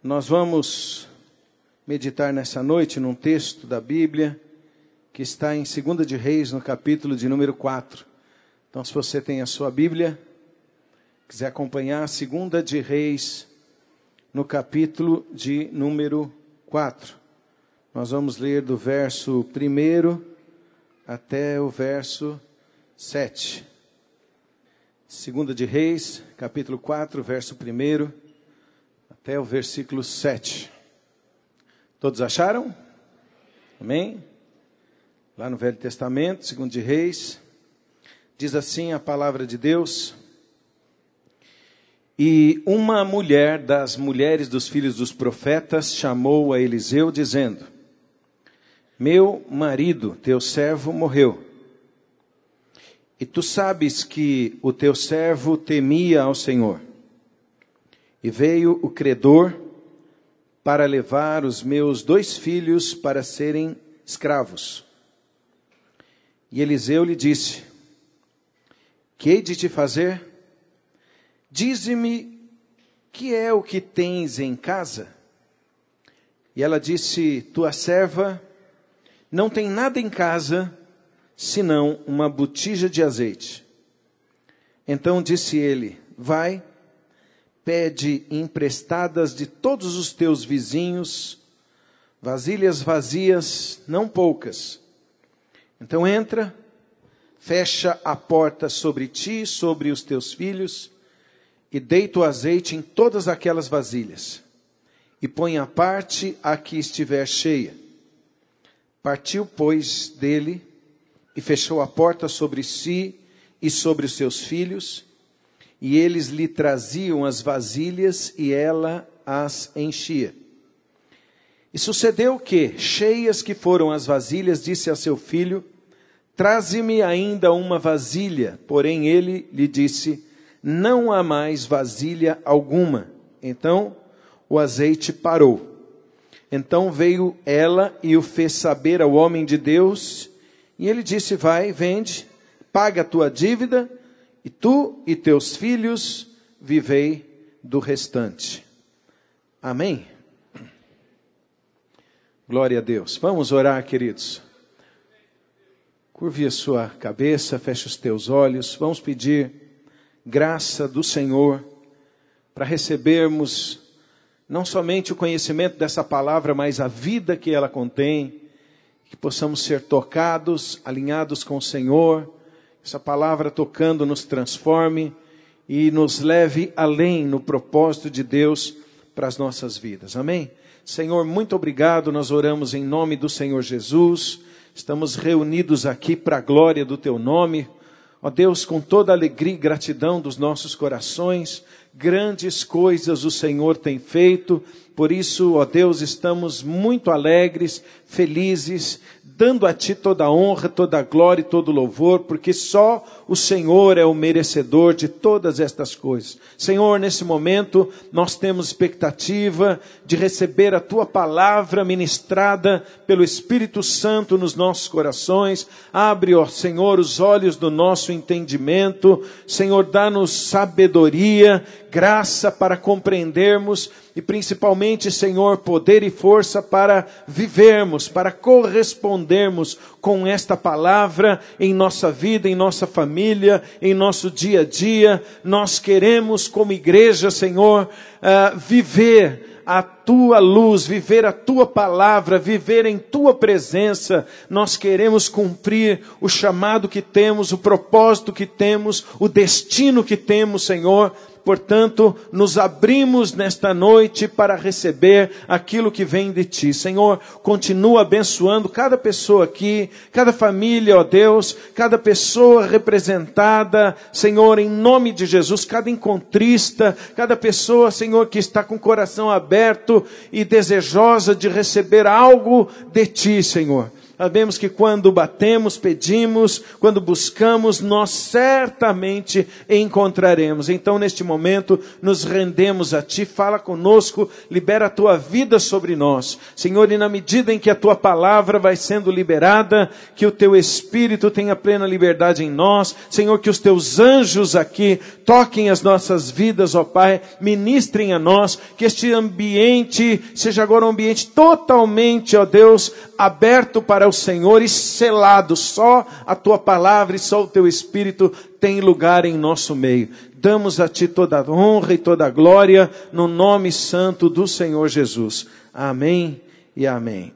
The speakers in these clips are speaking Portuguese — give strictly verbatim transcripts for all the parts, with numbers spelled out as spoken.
Nós vamos meditar nessa noite num texto da Bíblia que está em Segunda de Reis, no capítulo de número quatro. Então, se você tem a sua Bíblia, quiser acompanhar, Segunda de Reis, no capítulo de número quatro. Nós vamos ler do verso primeiro até o verso sete. Segunda de Reis, capítulo quatro, verso primeiro até o versículo sete. Todos acharam? Amém? Lá no Velho Testamento, Segunda de Reis, diz assim a palavra de Deus: E uma mulher das mulheres dos filhos dos profetas chamou a Eliseu, dizendo: Meu marido, teu servo, morreu. E tu sabes que o teu servo temia ao Senhor. E veio o credor para levar os meus dois filhos para serem escravos. E Eliseu lhe disse: Que hei de te fazer? Dize-me, que é o que tens em casa? E ela disse: Tua serva não tem nada em casa, senão uma botija de azeite. Então disse ele: Vai, pede emprestadas de todos os teus vizinhos, vasilhas vazias, não poucas. Então entra, fecha a porta sobre ti e sobre os teus filhos, e deita o azeite em todas aquelas vasilhas, e põe à parte a que estiver cheia. Partiu, pois, dele, e fechou a porta sobre si e sobre os seus filhos, e eles lhe traziam as vasilhas, e ela as enchia. E sucedeu que, cheias que foram as vasilhas, disse a seu filho: Traze-me ainda uma vasilha. Porém ele lhe disse: Não há mais vasilha alguma. Então o azeite parou. Então veio ela e o fez saber ao homem de Deus, e ele disse: Vai, vende, paga a tua dívida, e tu e teus filhos vivei do restante. Amém? Glória a Deus. Vamos orar, queridos. Curve a sua cabeça, feche os teus olhos. Vamos pedir graça do Senhor para recebermos não somente o conhecimento dessa palavra, mas a vida que ela contém, que possamos ser tocados, alinhados com o Senhor, essa palavra tocando nos transforme e nos leve além no propósito de Deus para as nossas vidas. Amém? Senhor, muito obrigado, nós oramos em nome do Senhor Jesus, estamos reunidos aqui para a glória do Teu nome. Ó Deus, com toda a alegria e gratidão dos nossos corações, grandes coisas o Senhor tem feito, por isso, ó Deus, estamos muito alegres, felizes, dando a Ti toda a honra, toda a glória e todo o louvor, porque só o Senhor é o merecedor de todas estas coisas. Senhor, nesse momento, nós temos expectativa de receber a Tua palavra ministrada pelo Espírito Santo nos nossos corações. Abre, ó Senhor, os olhos do nosso entendimento. Senhor, dá-nos sabedoria, graça para compreendermos e principalmente, Senhor, poder e força para vivermos, para correspondermos com esta palavra em nossa vida, em nossa família, em nosso dia a dia. Nós queremos, como igreja, Senhor, uh, viver a Tua luz, viver a Tua palavra, viver em Tua presença. Nós queremos cumprir o chamado que temos, o propósito que temos, o destino que temos, Senhor. Portanto, nos abrimos nesta noite para receber aquilo que vem de Ti. Senhor, continua abençoando cada pessoa aqui, cada família, ó Deus, cada pessoa representada, Senhor, em nome de Jesus, cada encontrista, cada pessoa, Senhor, que está com o coração aberto e desejosa de receber algo de Ti, Senhor. Sabemos que quando batemos, pedimos, quando buscamos, nós certamente encontraremos. Então, neste momento, nos rendemos a Ti, fala conosco, libera a Tua vida sobre nós. Senhor, e na medida em que a Tua palavra vai sendo liberada, que o Teu Espírito tenha plena liberdade em nós. Senhor, que os Teus anjos aqui toquem as nossas vidas, ó Pai, ministrem a nós, que este ambiente seja agora um ambiente totalmente, ó Deus, aberto para o Senhor e selado. Só a Tua palavra e só o Teu Espírito tem lugar em nosso meio. Damos a Ti toda a honra e toda a glória no nome santo do Senhor Jesus. Amém e amém.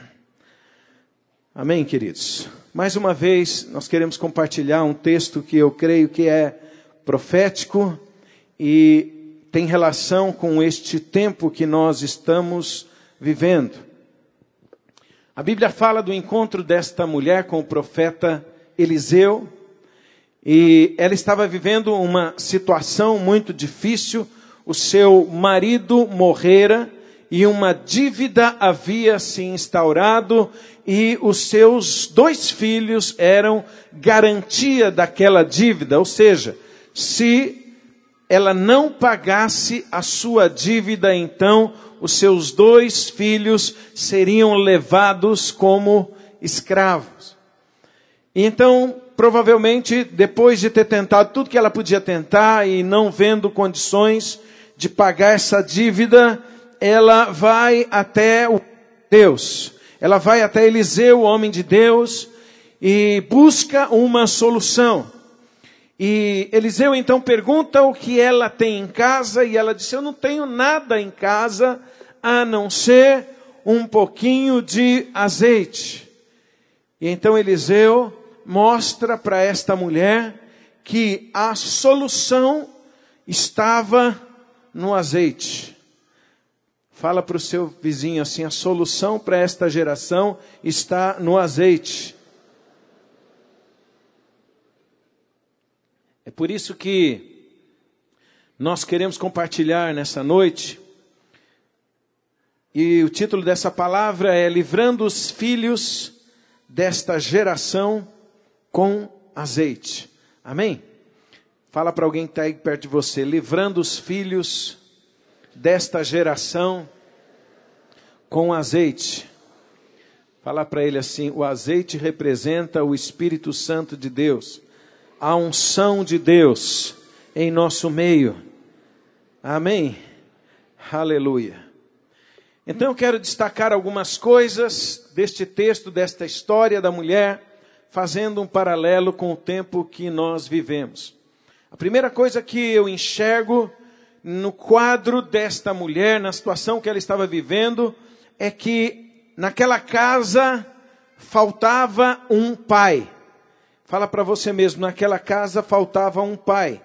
Amém, queridos. Mais uma vez, nós queremos compartilhar um texto que eu creio que é profético e tem relação com este tempo que nós estamos vivendo. A Bíblia fala do encontro desta mulher com o profeta Eliseu, e ela estava vivendo uma situação muito difícil. O seu marido morrera e uma dívida havia se instaurado, e os seus dois filhos eram garantia daquela dívida, ou seja, se ela não pagasse a sua dívida, então os seus dois filhos seriam levados como escravos. E então, provavelmente, depois de ter tentado tudo que ela podia tentar e não vendo condições de pagar essa dívida, ela vai até o Deus. Ela vai até Eliseu, o homem de Deus, e busca uma solução. E Eliseu então pergunta o que ela tem em casa, e ela disse: eu não tenho nada em casa a não ser um pouquinho de azeite. E então Eliseu mostra para esta mulher que a solução estava no azeite. Fala para o seu vizinho assim: a solução para esta geração está no azeite. É por isso que nós queremos compartilhar nessa noite, e o título dessa palavra é Livrando os Filhos desta Geração com Azeite. Amém? Fala para alguém que está aí perto de você: livrando os filhos desta geração com azeite. Fala para ele assim: o azeite representa o Espírito Santo de Deus, a unção de Deus em nosso meio. Amém? Aleluia. Então eu quero destacar algumas coisas deste texto, desta história da mulher, fazendo um paralelo com o tempo que nós vivemos. A primeira coisa que eu enxergo no quadro desta mulher, na situação que ela estava vivendo, é que naquela casa faltava um pai. Fala para você mesmo: naquela casa faltava um pai.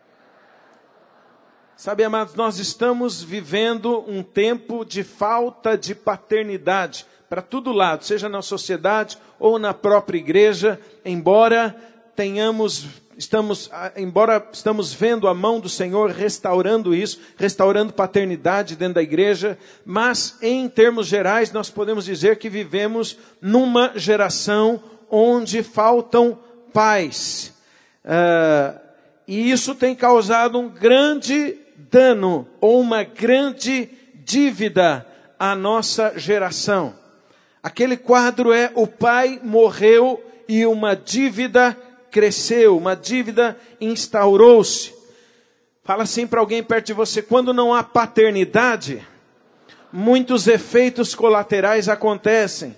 Sabe, amados, nós estamos vivendo um tempo de falta de paternidade para todo lado, seja na sociedade ou na própria igreja. Embora tenhamos, estamos, embora estamos vendo a mão do Senhor restaurando isso, restaurando paternidade dentro da igreja, mas em termos gerais nós podemos dizer que vivemos numa geração onde faltam pais. Uh, e isso tem causado um grande dano ou uma grande dívida à nossa geração. Aquele quadro é: o pai morreu e uma dívida cresceu, uma dívida instaurou-se. Fala assim para alguém perto de você: quando não há paternidade, muitos efeitos colaterais acontecem.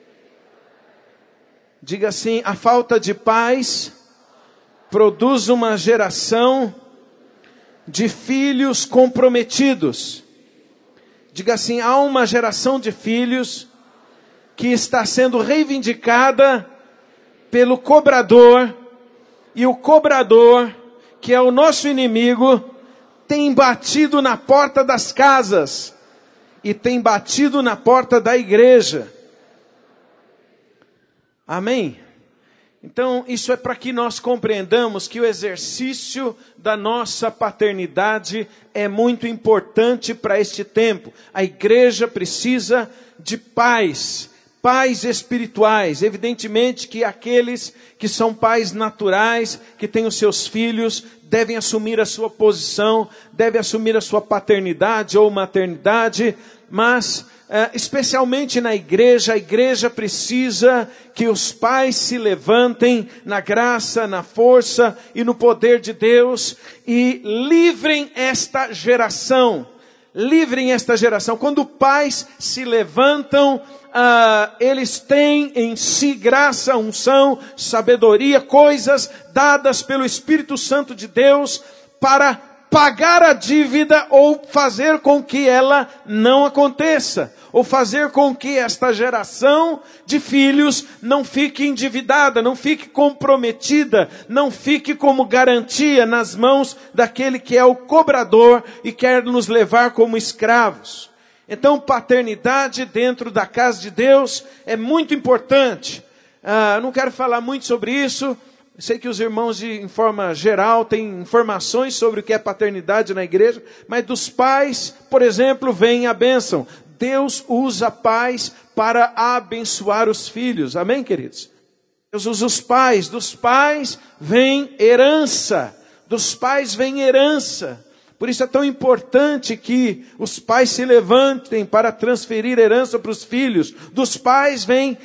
Diga assim: a falta de pais produz uma geração de filhos comprometidos. Diga assim: há uma geração de filhos que está sendo reivindicada pelo cobrador, e o cobrador, que é o nosso inimigo, tem batido na porta das casas e tem batido na porta da igreja. Amém? Então, isso é para que nós compreendamos que o exercício da nossa paternidade é muito importante para este tempo. A igreja precisa de pais, Pais espirituais, evidentemente que aqueles que são pais naturais, que têm os seus filhos, devem assumir a sua posição, devem assumir a sua paternidade ou maternidade, mas eh, especialmente na igreja, a igreja precisa que os pais se levantem na graça, na força e no poder de Deus e livrem esta geração, livrem esta geração. Quando pais se levantam, Uh, eles têm em si graça, unção, sabedoria, coisas dadas pelo Espírito Santo de Deus para pagar a dívida ou fazer com que ela não aconteça, ou fazer com que esta geração de filhos não fique endividada, não fique comprometida, não fique como garantia nas mãos daquele que é o cobrador e quer nos levar como escravos. Então, paternidade dentro da casa de Deus é muito importante. Ah, não quero falar muito sobre isso. Sei que os irmãos, de, em forma geral, têm informações sobre o que é paternidade na igreja. Mas dos pais, por exemplo, vem a bênção. Deus usa pais para abençoar os filhos. Amém, queridos? Deus usa os pais. Dos pais vem herança. Dos pais vem herança. Por isso é tão importante que os pais se levantem para transferir herança para os filhos. Dos pais vem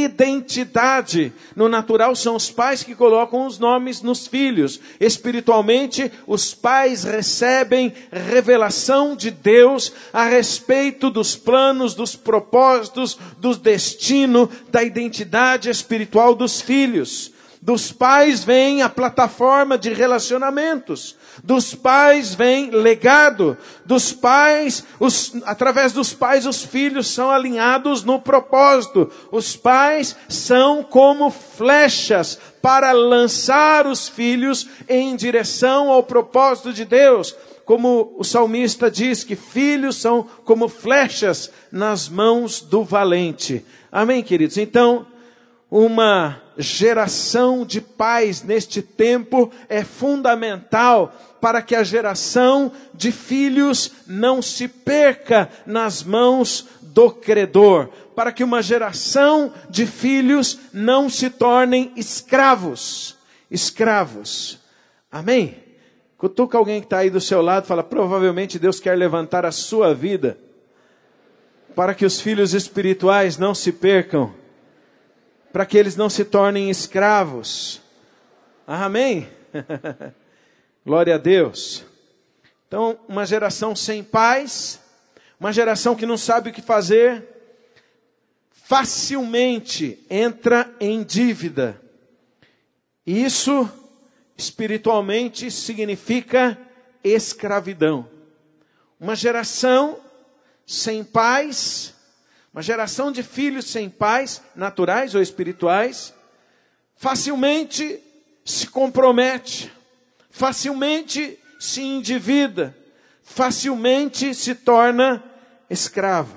identidade. No natural são os pais que colocam os nomes nos filhos. Espiritualmente, os pais recebem revelação de Deus a respeito dos planos, dos propósitos, do destino, da identidade espiritual dos filhos. Dos pais vem a plataforma de relacionamentos. Dos pais vem legado. Dos pais, os, através dos pais, os filhos são alinhados no propósito. Os pais são como flechas para lançar os filhos em direção ao propósito de Deus. Como o salmista diz que filhos são como flechas nas mãos do valente. Amém, queridos? Então, uma geração de pais neste tempo é fundamental para que a geração de filhos não se perca nas mãos do credor, para que uma geração de filhos não se tornem escravos, escravos. Amém? Cutuca alguém que está aí do seu lado e fala, provavelmente Deus quer levantar a sua vida para que os filhos espirituais não se percam, para que eles não se tornem escravos. Amém? Glória a Deus. Então, uma geração sem pais, uma geração que não sabe o que fazer, facilmente entra em dívida. E isso, espiritualmente, significa escravidão. Uma geração sem pais, uma geração de filhos sem pais, naturais ou espirituais, facilmente se compromete, facilmente se endivida, facilmente se torna escrava.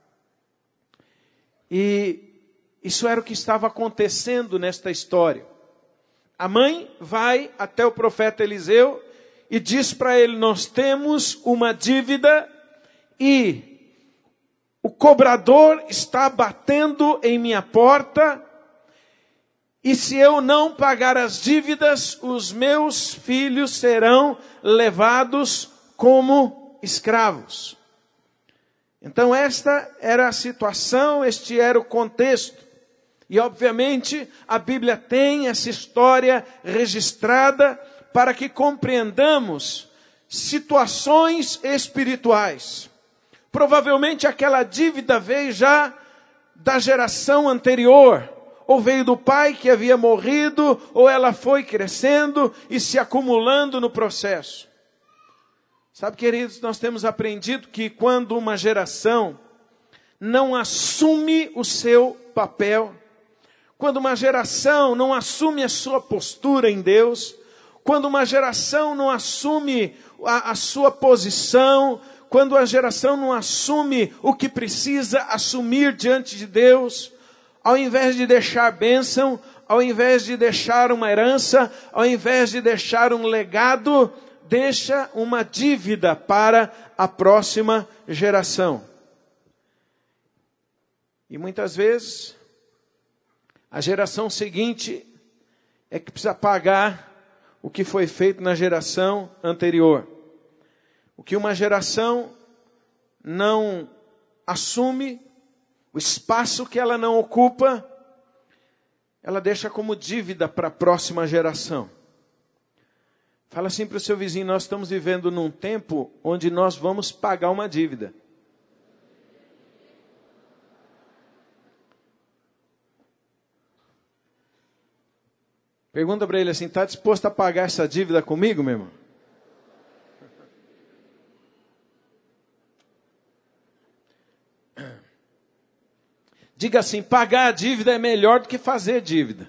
E isso era o que estava acontecendo nesta história. A mãe vai até o profeta Eliseu e diz para ele, nós temos uma dívida e o cobrador está batendo em minha porta, e se eu não pagar as dívidas, os meus filhos serão levados como escravos. Então esta era a situação, este era o contexto. E obviamente a Bíblia tem essa história registrada para que compreendamos situações espirituais. Provavelmente aquela dívida veio já da geração anterior, ou veio do pai que havia morrido, ou ela foi crescendo e se acumulando no processo. Sabe, queridos, nós temos aprendido que quando uma geração não assume o seu papel, quando uma geração não assume a sua postura em Deus, quando uma geração não assume a, a sua posição, quando a geração não assume o que precisa assumir diante de Deus, ao invés de deixar bênção, ao invés de deixar uma herança, ao invés de deixar um legado, deixa uma dívida para a próxima geração. E muitas vezes, a geração seguinte é que precisa pagar o que foi feito na geração anterior. O que uma geração não assume, o espaço que ela não ocupa, ela deixa como dívida para a próxima geração. Fala assim para o seu vizinho: nós estamos vivendo num tempo onde nós vamos pagar uma dívida. Pergunta para ele assim: está disposto a pagar essa dívida comigo, meu irmão? Diga assim: pagar a dívida é melhor do que fazer dívida.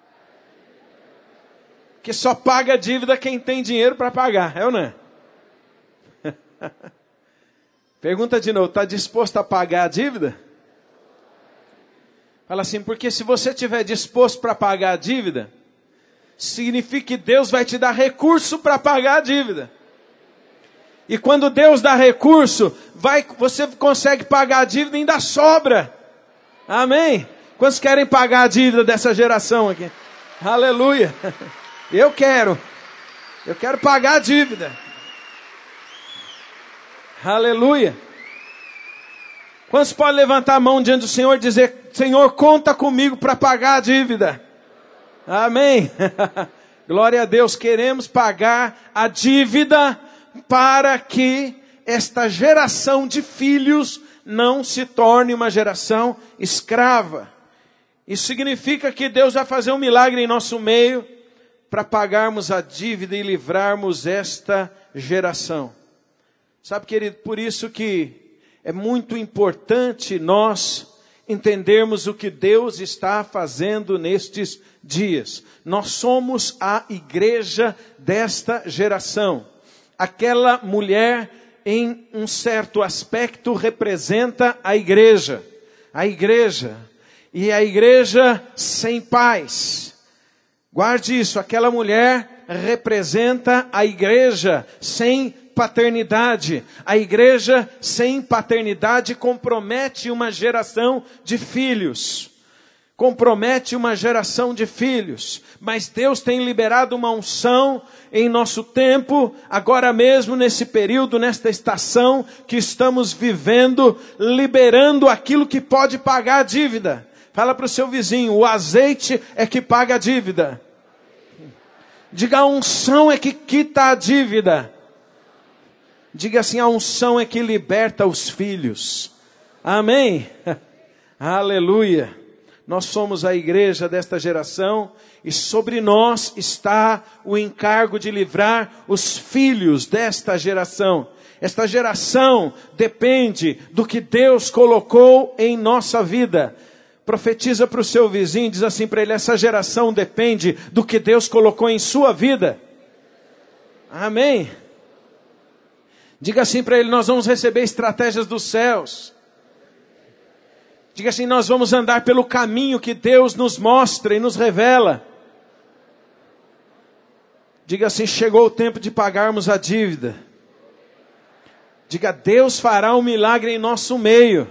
Porque só paga a dívida quem tem dinheiro para pagar, é ou não é? Pergunta de novo: está disposto a pagar a dívida? Fala assim: porque se você estiver disposto para pagar a dívida, significa que Deus vai te dar recurso para pagar a dívida. E quando Deus dá recurso, vai, você consegue pagar a dívida e ainda sobra. Amém? Quantos querem pagar a dívida dessa geração aqui? Aleluia. Eu quero. Eu quero pagar a dívida. Aleluia. Quantos podem levantar a mão diante do Senhor e dizer: Senhor, conta comigo para pagar a dívida? Amém. Glória a Deus. Queremos pagar a dívida para que esta geração de filhos não se torne uma geração escrava. Isso significa que Deus vai fazer um milagre em nosso meio para pagarmos a dívida e livrarmos esta geração. Sabe, querido, por isso que é muito importante nós entendermos o que Deus está fazendo nestes dias. Nós somos a igreja desta geração. Aquela mulher, em um certo aspecto, representa a igreja. A igreja. E a igreja sem pais. Guarde isso, aquela mulher representa a igreja sem paternidade. A igreja sem paternidade compromete uma geração de filhos. Compromete uma geração de filhos. Mas Deus tem liberado uma unção em nosso tempo, agora mesmo nesse período, nesta estação que estamos vivendo, liberando aquilo que pode pagar a dívida. Fala para o seu vizinho: o azeite é que paga a dívida. Diga: a unção é que quita a dívida. Diga assim: a unção é que liberta os filhos. Amém? Aleluia. Nós somos a igreja desta geração e sobre nós está o encargo de livrar os filhos desta geração. Esta geração depende do que Deus colocou em nossa vida. Profetiza para o seu vizinho, diz assim para ele: essa geração depende do que Deus colocou em sua vida. Amém? Diga assim para ele: nós vamos receber estratégias dos céus. Diga assim: nós vamos andar pelo caminho que Deus nos mostra e nos revela. Diga assim: chegou o tempo de pagarmos a dívida. Diga: Deus fará um milagre em nosso meio.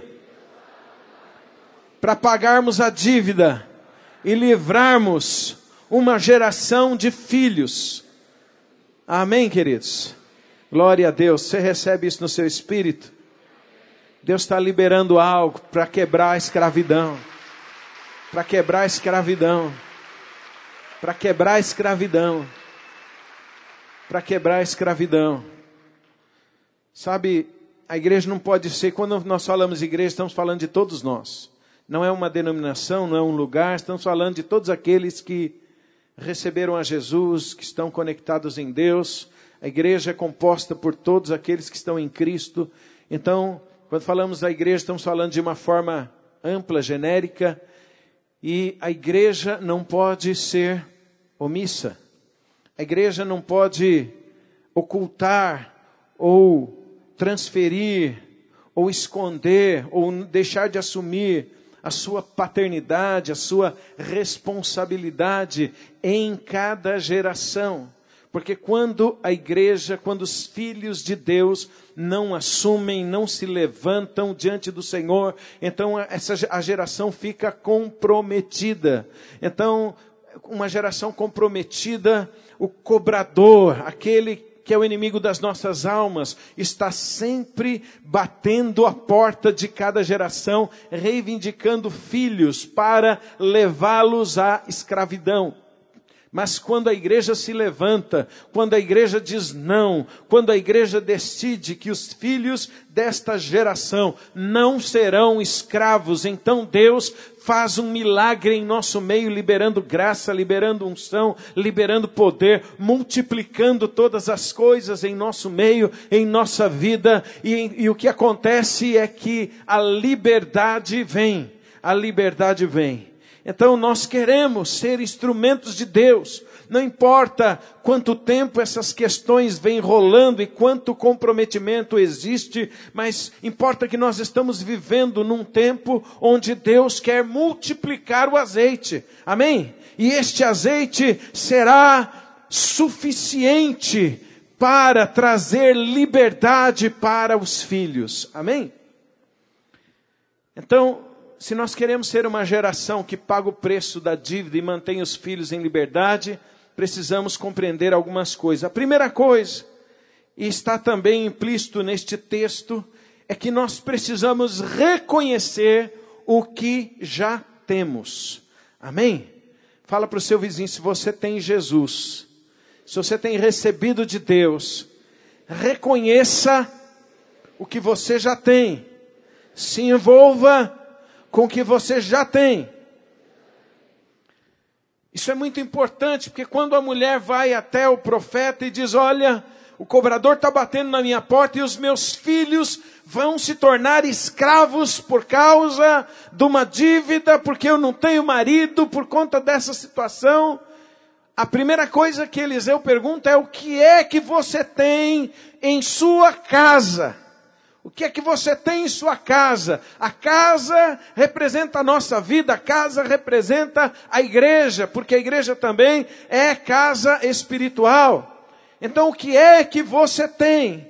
Para pagarmos a dívida e livrarmos uma geração de filhos. Amém, queridos? Glória a Deus. Você recebe isso no seu espírito? Deus está liberando algo para quebrar a escravidão. Para quebrar a escravidão. Para quebrar a escravidão. Para quebrar a escravidão. Sabe, a igreja não pode ser, quando nós falamos igreja, estamos falando de todos nós. Não é uma denominação, não é um lugar, estamos falando de todos aqueles que receberam a Jesus, que estão conectados em Deus. A igreja é composta por todos aqueles que estão em Cristo. Então, quando falamos da igreja, estamos falando de uma forma ampla, genérica. E a igreja não pode ser omissa. A igreja não pode ocultar ou transferir ou esconder ou deixar de assumir a sua paternidade, a sua responsabilidade em cada geração. Porque quando a igreja, quando os filhos de Deus não assumem, não se levantam diante do Senhor, então essa, a geração fica comprometida. Então, uma geração comprometida, o cobrador, aquele que é o inimigo das nossas almas, está sempre batendo a porta de cada geração, reivindicando filhos para levá-los à escravidão. Mas quando a igreja se levanta, quando a igreja diz não, quando a igreja decide que os filhos desta geração não serão escravos, então Deus faz um milagre em nosso meio, liberando graça, liberando unção, liberando poder, multiplicando todas as coisas em nosso meio, em nossa vida. E, e o que acontece é que a liberdade vem, a liberdade vem. Então nós queremos ser instrumentos de Deus. Não importa quanto tempo essas questões vêm rolando e quanto comprometimento existe, mas importa que nós estamos vivendo num tempo onde Deus quer multiplicar o azeite. Amém? E este azeite será suficiente para trazer liberdade para os filhos. Amém? Então, se nós queremos ser uma geração que paga o preço da dívida e mantém os filhos em liberdade, precisamos compreender algumas coisas. A primeira coisa, e está também implícito neste texto, é que nós precisamos reconhecer o que já temos. Amém? Fala para o seu vizinho, se você tem Jesus, se você tem recebido de Deus, reconheça o que você já tem. Se envolva com o que você já tem. Isso é muito importante, porque quando a mulher vai até o profeta e diz, olha, o cobrador está batendo na minha porta e os meus filhos vão se tornar escravos por causa de uma dívida, porque eu não tenho marido, por conta dessa situação. A primeira coisa que Eliseu pergunta é, o que é que você tem em sua casa? O que é que você tem em sua casa? A casa representa a nossa vida, a casa representa a igreja, porque a igreja também é casa espiritual. Então, o que é que você tem?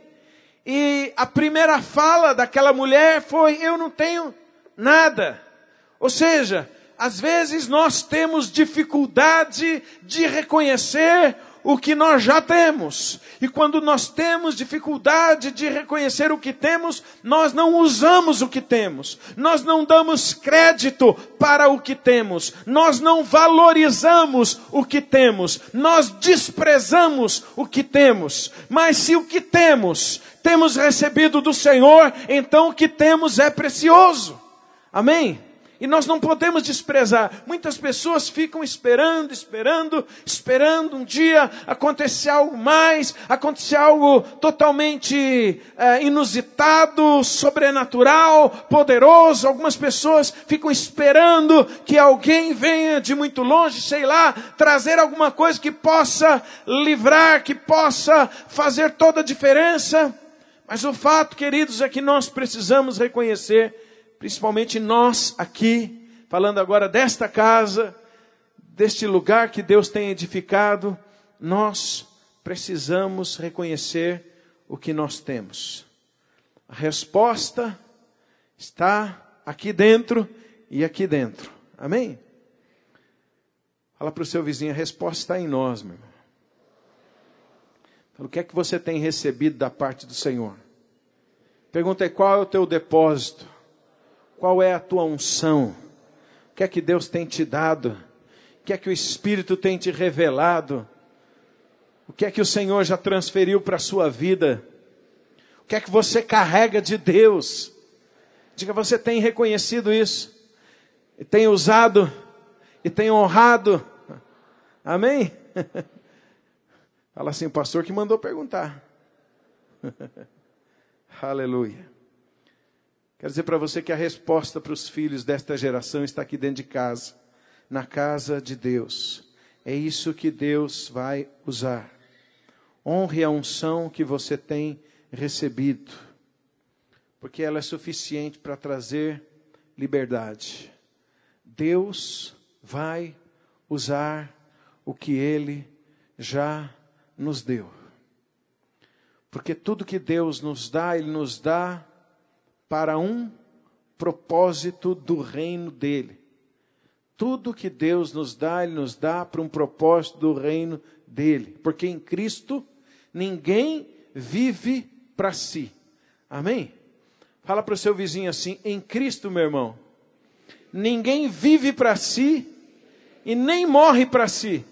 E a primeira fala daquela mulher foi, eu não tenho nada. Ou seja, às vezes nós temos dificuldade de reconhecer o que nós já temos. E quando nós temos dificuldade de reconhecer o que temos, nós não usamos o que temos. Nós não damos crédito para o que temos. Nós não valorizamos o que temos. Nós desprezamos o que temos. Mas se o que temos, temos recebido do Senhor, então o que temos é precioso. Amém? E nós não podemos desprezar. Muitas pessoas ficam esperando, esperando, esperando um dia acontecer algo mais, acontecer algo totalmente é, inusitado, sobrenatural, poderoso. Algumas pessoas ficam esperando que alguém venha de muito longe, sei lá, trazer alguma coisa que possa livrar, que possa fazer toda a diferença. Mas o fato, queridos, é que nós precisamos reconhecer, principalmente nós aqui, falando agora desta casa, deste lugar que Deus tem edificado, nós precisamos reconhecer o que nós temos. A resposta está aqui dentro e aqui dentro. Amém? Fala para o seu vizinho, a resposta está em nós, meu irmão. Fala, o que é que você tem recebido da parte do Senhor? Pergunta aí, qual é o teu depósito? Qual é a tua unção? O que é que Deus tem te dado? O que é que o Espírito tem te revelado? O que é que o Senhor já transferiu para a sua vida? O que é que você carrega de Deus? Diga, você tem reconhecido isso? E tem usado? E tem honrado? Amém? Fala assim, pastor que mandou perguntar. Aleluia. Quero dizer para você que a resposta para os filhos desta geração está aqui dentro de casa, na casa de Deus. É isso que Deus vai usar. Honre a unção que você tem recebido, porque ela é suficiente para trazer liberdade. Deus vai usar o que Ele já nos deu. Porque tudo que Deus nos dá, Ele nos dá para um propósito do reino dEle. Tudo que Deus nos dá, Ele nos dá para um propósito do reino dEle. Porque em Cristo, ninguém vive para si. Amém? Fala para o seu vizinho assim, em Cristo, meu irmão, ninguém vive para si e nem morre para si.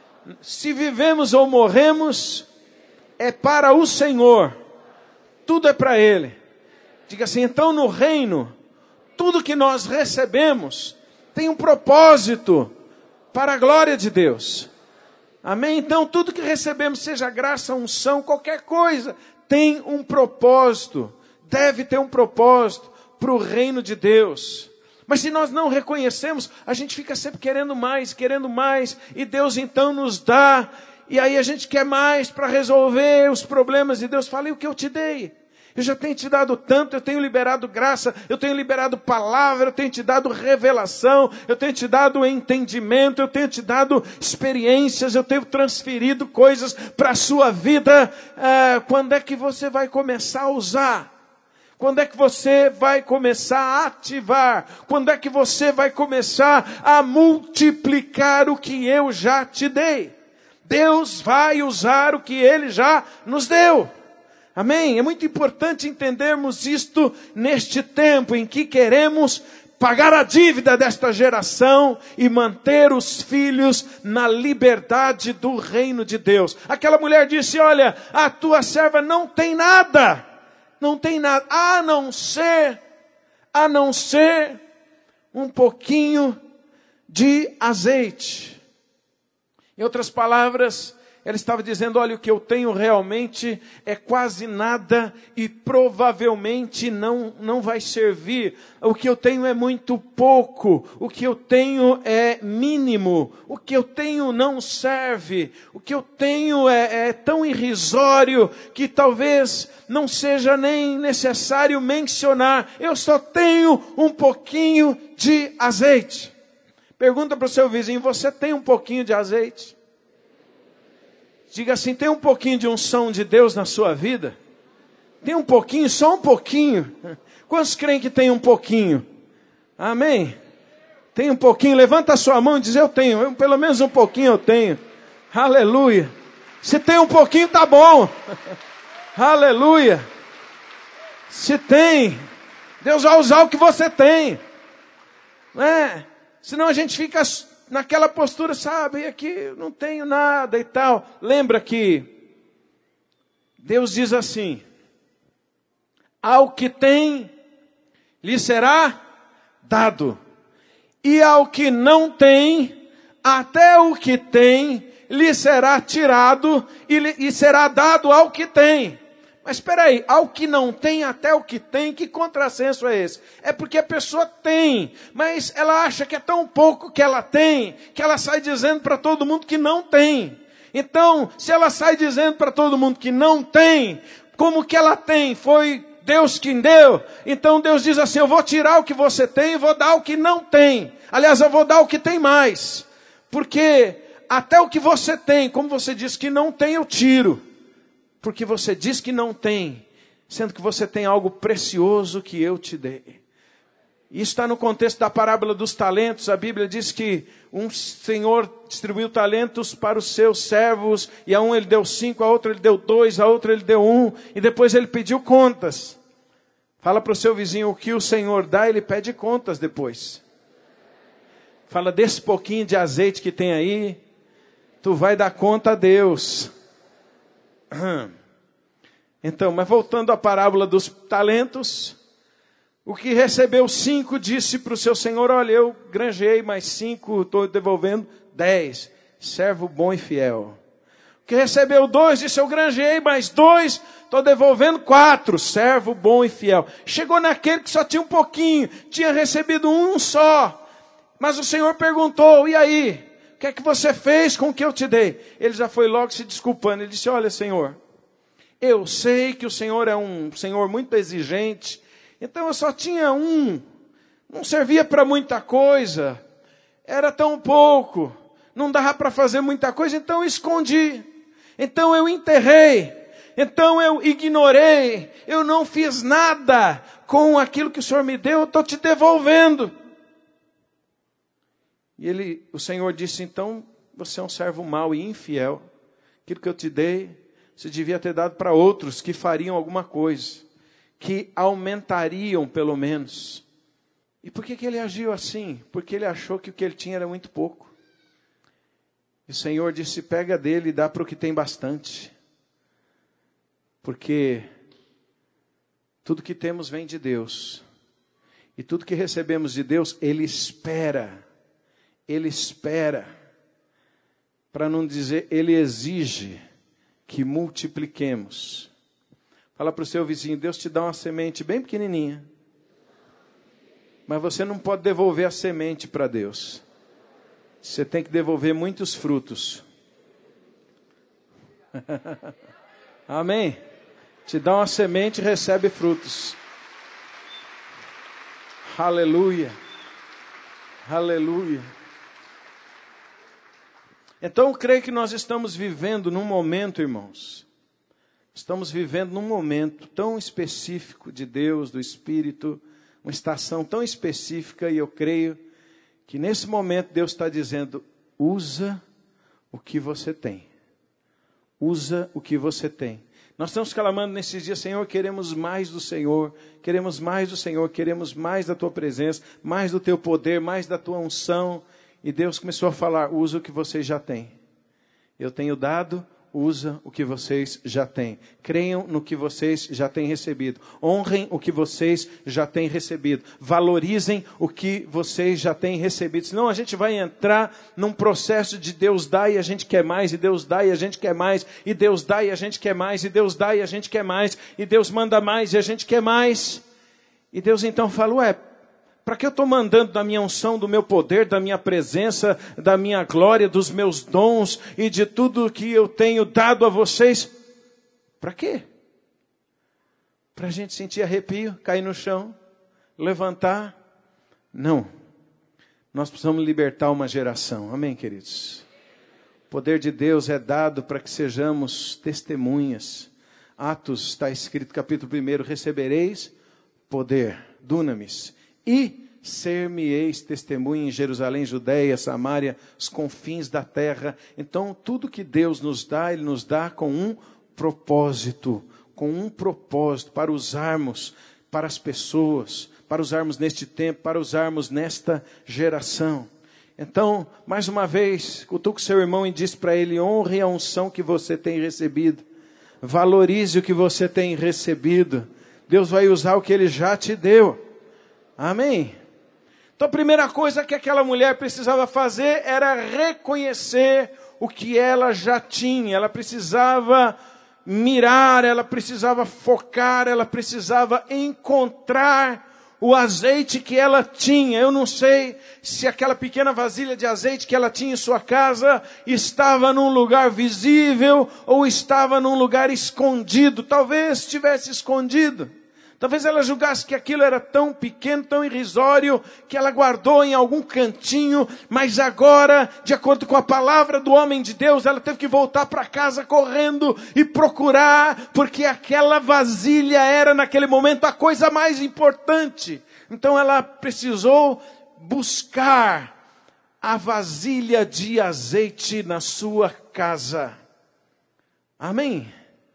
Se vivemos ou morremos, é para o Senhor. Tudo é para Ele. Diga assim, então no reino, tudo que nós recebemos tem um propósito para a glória de Deus. Amém? Então tudo que recebemos, seja graça, unção, qualquer coisa, tem um propósito. Deve ter um propósito para o reino de Deus. Mas se nós não reconhecemos, a gente fica sempre querendo mais, querendo mais. E Deus então nos dá. E aí a gente quer mais para resolver os problemas. E Deus fala, e o que eu te dei? Eu já tenho te dado tanto, eu tenho liberado graça, eu tenho liberado palavra, eu tenho te dado revelação, eu tenho te dado entendimento, eu tenho te dado experiências, eu tenho transferido coisas para a sua vida. Ah, quando é que você vai começar a usar? Quando é que você vai começar a ativar? Quando é que você vai começar a multiplicar o que eu já te dei? Deus vai usar o que Ele já nos deu. Amém? É muito importante entendermos isto neste tempo em que queremos pagar a dívida desta geração e manter os filhos na liberdade do reino de Deus. Aquela mulher disse, olha, a tua serva não tem nada. Não tem nada, a não ser, a não ser um pouquinho de azeite. Em outras palavras, ela estava dizendo, olha, o que eu tenho realmente é quase nada e provavelmente não, não vai servir. O que eu tenho é muito pouco, o que eu tenho é mínimo, o que eu tenho não serve, o que eu tenho é, é tão irrisório que talvez não seja nem necessário mencionar. Eu só tenho um pouquinho de azeite. Pergunta para o seu vizinho, você tem um pouquinho de azeite? Diga assim, tem um pouquinho de unção de Deus na sua vida? Tem um pouquinho, só um pouquinho? Quantos creem que tem um pouquinho? Amém? Tem um pouquinho? Levanta a sua mão e diz, eu tenho. Eu, pelo menos um pouquinho eu tenho. Aleluia. Se tem um pouquinho, tá bom. Aleluia. Se tem, Deus vai usar o que você tem. Não é? Senão a gente fica naquela postura, sabe, aqui não tenho nada e tal. Lembra que Deus diz assim, ao que tem, lhe será dado. E ao que não tem, até o que tem, lhe será tirado e, lhe, e será dado ao que tem. Mas espera aí, ao que não tem, até o que tem, que contrassenso é esse? É porque a pessoa tem, mas ela acha que é tão pouco que ela tem, que ela sai dizendo para todo mundo que não tem. Então, se ela sai dizendo para todo mundo que não tem, como que ela tem? Foi Deus quem deu? Então Deus diz assim, eu vou tirar o que você tem e vou dar o que não tem. Aliás, eu vou dar o que tem mais. Porque até o que você tem, como você diz que não tem, eu tiro. Porque você diz que não tem, sendo que você tem algo precioso que eu te dei. Isso está no contexto da parábola dos talentos. A Bíblia diz que um senhor distribuiu talentos para os seus servos, e a um ele deu cinco, a outro ele deu dois, a outro ele deu um, e depois ele pediu contas. Fala para o seu vizinho, o que o Senhor dá, ele pede contas depois. Fala, desse pouquinho de azeite que tem aí, tu vai dar conta a Deus. Então, mas voltando à parábola dos talentos, o que recebeu cinco disse para o seu senhor, olha, eu granjeei mais cinco, estou devolvendo dez, servo bom e fiel. O que recebeu dois disse, eu granjeei mais dois, estou devolvendo quatro, servo bom e fiel. Chegou naquele que só tinha um pouquinho, tinha recebido um só, mas o Senhor perguntou, e aí? O que é que você fez com o que eu te dei? Ele já foi logo se desculpando. Ele disse, olha, Senhor, eu sei que o Senhor é um Senhor muito exigente. Então eu só tinha um. Não servia para muita coisa. Era tão pouco. Não dava para fazer muita coisa, então eu escondi. Então eu enterrei, então eu ignorei, eu não fiz nada com aquilo que o Senhor me deu, eu estou te devolvendo. E ele, o Senhor disse, então você é um servo mau e infiel. Aquilo que eu te dei, você devia ter dado para outros que fariam alguma coisa, que aumentariam pelo menos. E por que que ele agiu assim? Porque ele achou que o que ele tinha era muito pouco. E o Senhor disse, pega dele e dá para o que tem bastante. Porque tudo que temos vem de Deus. E tudo que recebemos de Deus, Ele espera. Ele espera. Para não dizer, Ele exige que multipliquemos. Fala para o seu vizinho, Deus te dá uma semente bem pequenininha. Mas você não pode devolver a semente para Deus. Você tem que devolver muitos frutos. Amém? Te dá uma semente e recebe frutos. Aleluia. Aleluia. Então, eu creio que nós estamos vivendo num momento, irmãos. Estamos vivendo num momento tão específico de Deus, do Espírito, uma estação tão específica, e eu creio que nesse momento Deus está dizendo, usa o que você tem. Usa o que você tem. Nós estamos clamando nesses dias, Senhor, queremos mais do Senhor, queremos mais do Senhor, queremos mais da Tua presença, mais do Teu poder, mais da Tua unção. E Deus começou a falar, usa o que vocês já têm. Eu tenho dado, usa o que vocês já têm. Creiam no que vocês já têm recebido. Honrem o que vocês já têm recebido. Valorizem o que vocês já têm recebido. Senão a gente vai entrar num processo de Deus dá e a gente quer mais, e Deus dá e a gente quer mais, e Deus dá e a gente quer mais, e Deus dá e a gente quer mais, e Deus manda mais e a gente quer mais. E Deus então fala, ué, para que eu estou mandando da minha unção, do meu poder, da minha presença, da minha glória, dos meus dons e de tudo que eu tenho dado a vocês? Para quê? Para a gente sentir arrepio, cair no chão, levantar? Não. Nós precisamos libertar uma geração. Amém, queridos? O poder de Deus é dado para que sejamos testemunhas. Atos, está escrito, capítulo primeiro, recebereis poder, dunamis. E ser-me-eis testemunha em Jerusalém, Judeia, Samária, os confins da terra. Então, tudo que Deus nos dá, Ele nos dá com um propósito. Com um propósito, para usarmos para as pessoas, para usarmos neste tempo, para usarmos nesta geração. Então, mais uma vez, cutuque seu irmão e diz para ele, honre a unção que você tem recebido. Valorize o que você tem recebido. Deus vai usar o que Ele já te deu. Amém? Então a primeira coisa que aquela mulher precisava fazer era reconhecer o que ela já tinha. Ela precisava mirar, ela precisava focar, ela precisava encontrar o azeite que ela tinha. Eu não sei se aquela pequena vasilha de azeite que ela tinha em sua casa estava num lugar visível ou estava num lugar escondido. Talvez estivesse escondido. Talvez ela julgasse que aquilo era tão pequeno, tão irrisório, que ela guardou em algum cantinho, mas agora, de acordo com a palavra do homem de Deus, ela teve que voltar para casa correndo e procurar, porque aquela vasilha era naquele momento a coisa mais importante. Então ela precisou buscar a vasilha de azeite na sua casa. Amém?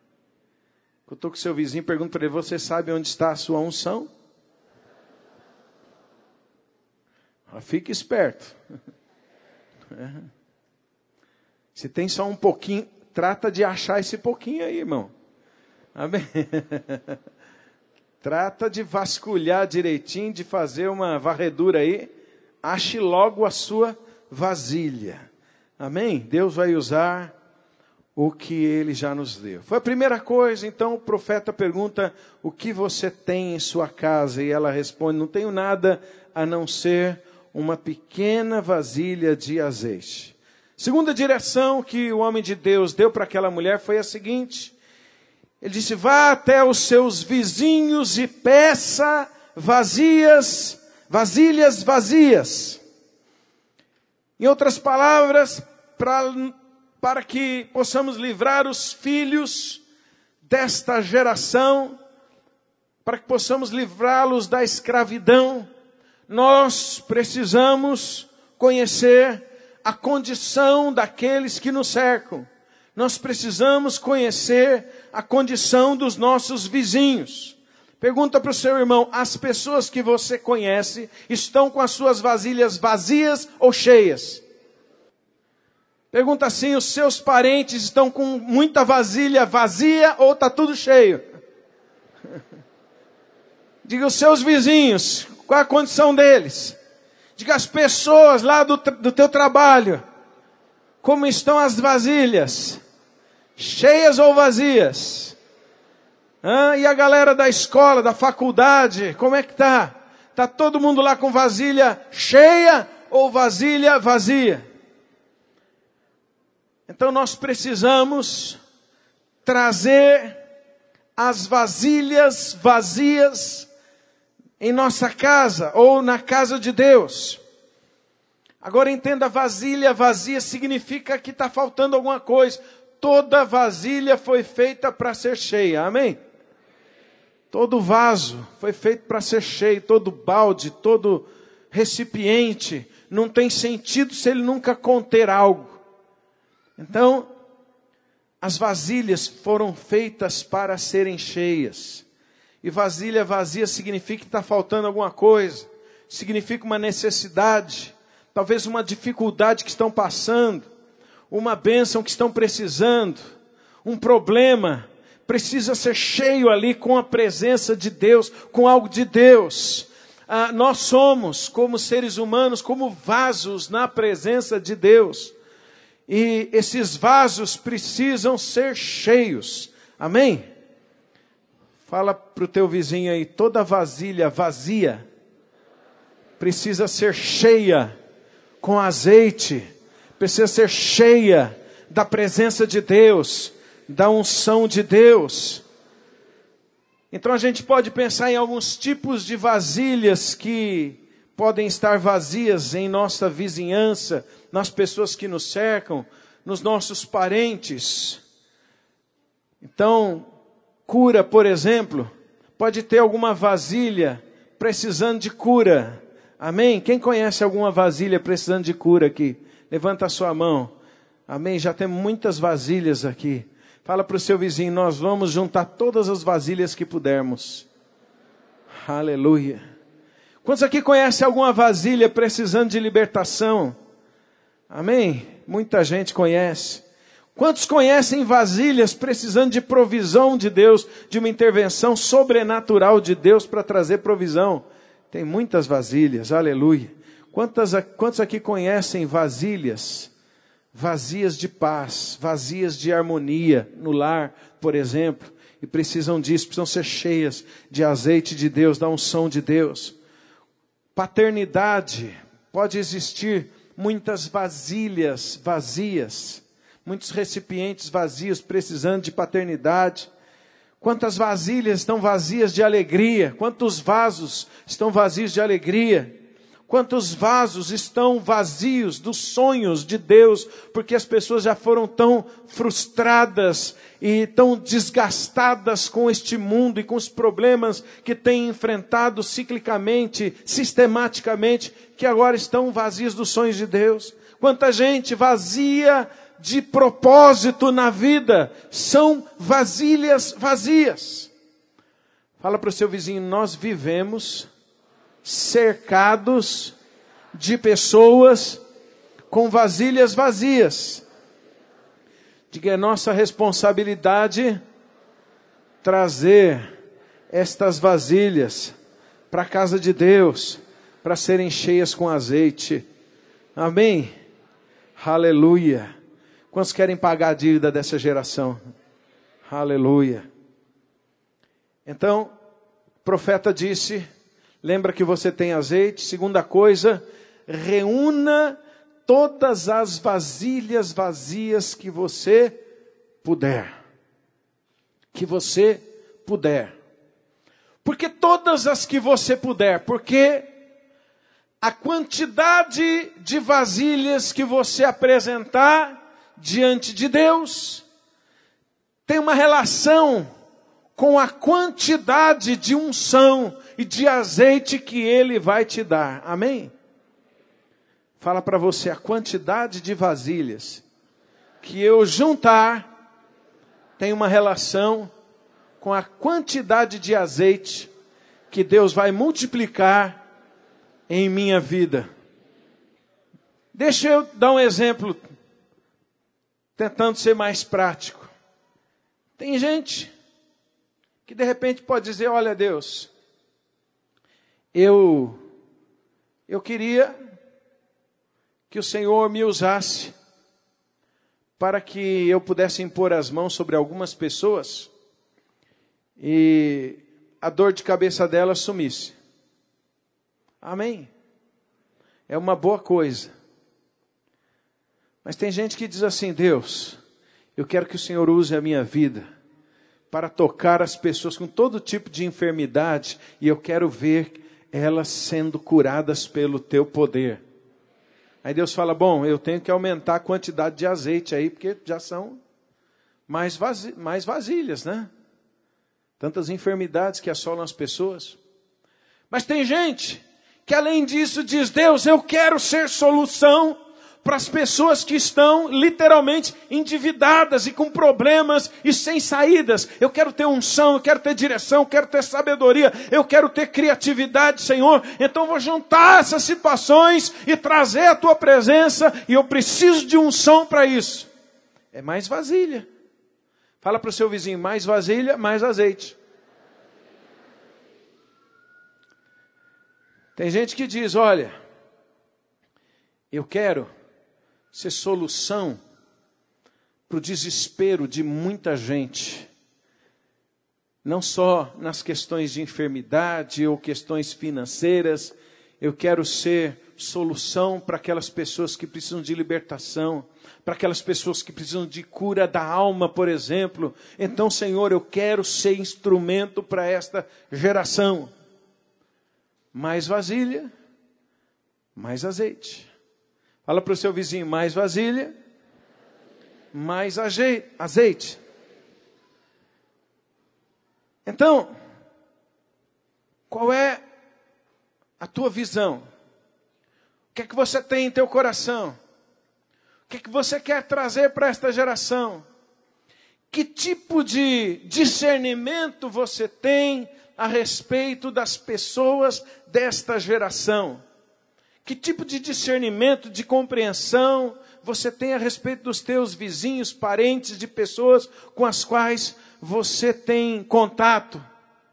Eu estou com o seu vizinho e pergunto para ele, você sabe onde está a sua unção? Fique esperto. É. Se tem só um pouquinho, trata de achar esse pouquinho aí, irmão. Amém? Trata de vasculhar direitinho, de fazer uma varredura aí. Ache logo a sua vasilha. Amém? Deus vai usar o que Ele já nos deu. Foi a primeira coisa. Então o profeta pergunta, o que você tem em sua casa? E ela responde, não tenho nada a não ser uma pequena vasilha de azeite. Segunda direção que o homem de Deus deu para aquela mulher foi a seguinte. Ele disse, vá até os seus vizinhos e peça vazias, vasilhas vazias. Em outras palavras, para para que possamos livrar os filhos desta geração, para que possamos livrá-los da escravidão, nós precisamos conhecer a condição daqueles que nos cercam. Nós precisamos conhecer a condição dos nossos vizinhos. Pergunta para o seu irmão, as pessoas que você conhece estão com as suas vasilhas vazias ou cheias? Pergunta assim, os seus parentes estão com muita vasilha vazia ou está tudo cheio? Diga os seus vizinhos, qual a condição deles? Diga as pessoas lá do, do teu trabalho, como estão as vasilhas? Cheias ou vazias? Ah, e a galera da escola, da faculdade, como é que tá? Tá todo mundo lá com vasilha cheia ou vasilha vazia? Então nós precisamos trazer as vasilhas vazias em nossa casa ou na casa de Deus. Agora entenda, vasilha vazia significa que está faltando alguma coisa. Toda vasilha foi feita para ser cheia, amém? Todo vaso foi feito para ser cheio, todo balde, todo recipiente, não tem sentido se ele nunca conter algo. Então, as vasilhas foram feitas para serem cheias. E vasilha vazia significa que está faltando alguma coisa, significa uma necessidade, talvez uma dificuldade que estão passando, uma bênção que estão precisando, um problema, precisa ser cheio ali com a presença de Deus, com algo de Deus. Ah, nós somos, como seres humanos, como vasos na presença de Deus. E esses vasos precisam ser cheios. Amém? Fala para o teu vizinho aí, toda vasilha vazia precisa ser cheia com azeite, precisa ser cheia da presença de Deus, da unção de Deus. Então a gente pode pensar em alguns tipos de vasilhas que podem estar vazias em nossa vizinhança, nas pessoas que nos cercam, nos nossos parentes. Então, cura, por exemplo, pode ter alguma vasilha precisando de cura. Amém? Quem conhece alguma vasilha precisando de cura aqui? Levanta a sua mão. Amém? Já temos muitas vasilhas aqui. Fala para o seu vizinho, nós vamos juntar todas as vasilhas que pudermos. Aleluia. Quantos aqui conhecem alguma vasilha precisando de libertação? Amém? Muita gente conhece. Quantos conhecem vasilhas precisando de provisão de Deus, de uma intervenção sobrenatural de Deus para trazer provisão? Tem muitas vasilhas, aleluia. Quantas, quantos aqui conhecem vasilhas vazias de paz, vazias de harmonia no lar, por exemplo, e precisam disso, precisam ser cheias de azeite de Deus, da unção de Deus? Paternidade, pode existir muitas vasilhas vazias, muitos recipientes vazios precisando de paternidade. Quantas vasilhas estão vazias de alegria? Quantos vasos estão vazios de alegria? Quantos vasos estão vazios dos sonhos de Deus, porque as pessoas já foram tão frustradas e tão desgastadas com este mundo e com os problemas que têm enfrentado ciclicamente, sistematicamente, que agora estão vazios dos sonhos de Deus. Quanta gente vazia de propósito na vida, são vasilhas vazias. Fala para o seu vizinho, nós vivemos cercados de pessoas com vasilhas vazias. Diga, é nossa responsabilidade trazer estas vasilhas para a casa de Deus, para serem cheias com azeite. Amém? Aleluia. Quantos querem pagar a dívida dessa geração? Aleluia. Então, o profeta disse, lembra que você tem azeite. Segunda coisa, reúna todas as vasilhas vazias que você puder. Que você puder. Porque todas as que você puder, porque a quantidade de vasilhas que você apresentar diante de Deus tem uma relação com a quantidade de unção e de azeite que Ele vai te dar. Amém? Fala para você, a quantidade de vasilhas que eu juntar tem uma relação com a quantidade de azeite que Deus vai multiplicar em minha vida. Deixa eu dar um exemplo, tentando ser mais prático. Tem gente que de repente pode dizer, olha Deus, eu, eu queria que o Senhor me usasse para que eu pudesse impor as mãos sobre algumas pessoas e a dor de cabeça delas sumisse. Amém? É uma boa coisa. Mas tem gente que diz assim, Deus, eu quero que o Senhor use a minha vida para tocar as pessoas com todo tipo de enfermidade e eu quero ver elas sendo curadas pelo teu poder. Aí Deus fala, bom, eu tenho que aumentar a quantidade de azeite aí, porque já são mais, vasi- mais vasilhas, né? Tantas enfermidades que assolam as pessoas. Mas tem gente que além disso diz, Deus, eu quero ser solução para as pessoas que estão literalmente endividadas e com problemas e sem saídas. Eu quero ter unção, eu quero ter direção, eu quero ter sabedoria, eu quero ter criatividade, Senhor. Então vou juntar essas situações e trazer a tua presença e eu preciso de unção para isso. É mais vasilha. Fala para o seu vizinho, mais vasilha, mais azeite. Tem gente que diz, olha, eu quero ser solução para o desespero de muita gente. Não só nas questões de enfermidade ou questões financeiras. Eu quero ser solução para aquelas pessoas que precisam de libertação. Para aquelas pessoas que precisam de cura da alma, por exemplo. Então, Senhor, eu quero ser instrumento para esta geração. Mais vasilha, mais azeite. Fala para o seu vizinho, mais vasilha, mais azeite. Então, qual é a tua visão? O que é que você tem em teu coração? O que é que você quer trazer para esta geração? Que tipo de discernimento você tem a respeito das pessoas desta geração? Que tipo de discernimento, de compreensão você tem a respeito dos teus vizinhos, parentes, de pessoas com as quais você tem contato?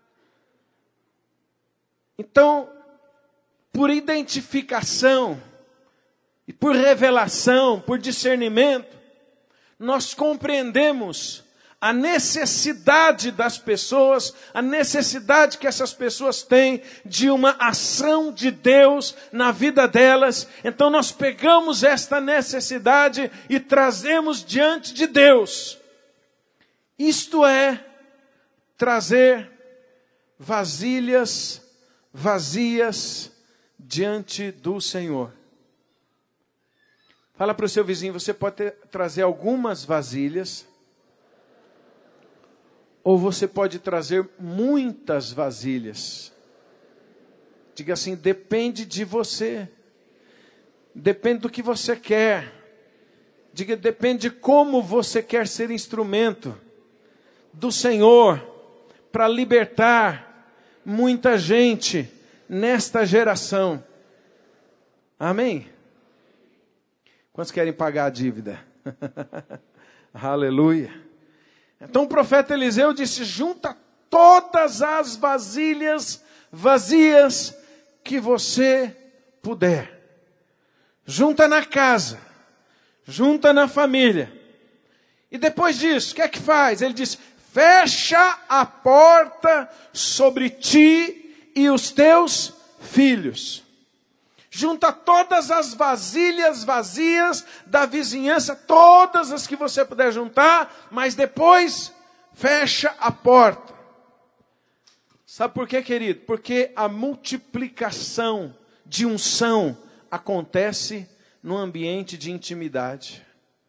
Então, por identificação, e por revelação, por discernimento, nós compreendemos a necessidade das pessoas, a necessidade que essas pessoas têm de uma ação de Deus na vida delas. Então nós pegamos esta necessidade e trazemos diante de Deus. Isto é trazer vasilhas vazias diante do Senhor. Fala para o seu vizinho, você pode ter, trazer algumas vasilhas, ou você pode trazer muitas vasilhas. Diga assim, depende de você. Depende do que você quer. Diga, depende de como você quer ser instrumento do Senhor para libertar muita gente nesta geração. Amém? Quantos querem pagar a dívida? Aleluia. Então o profeta Eliseu disse, junta todas as vasilhas vazias que você puder. Junta na casa, junta na família. E depois disso, o que é que faz? Ele diz, fecha a porta sobre ti e os teus filhos. Junta todas as vasilhas vazias da vizinhança, todas as que você puder juntar, mas depois fecha a porta. Sabe por quê, querido? Porque a multiplicação de unção acontece no ambiente de intimidade.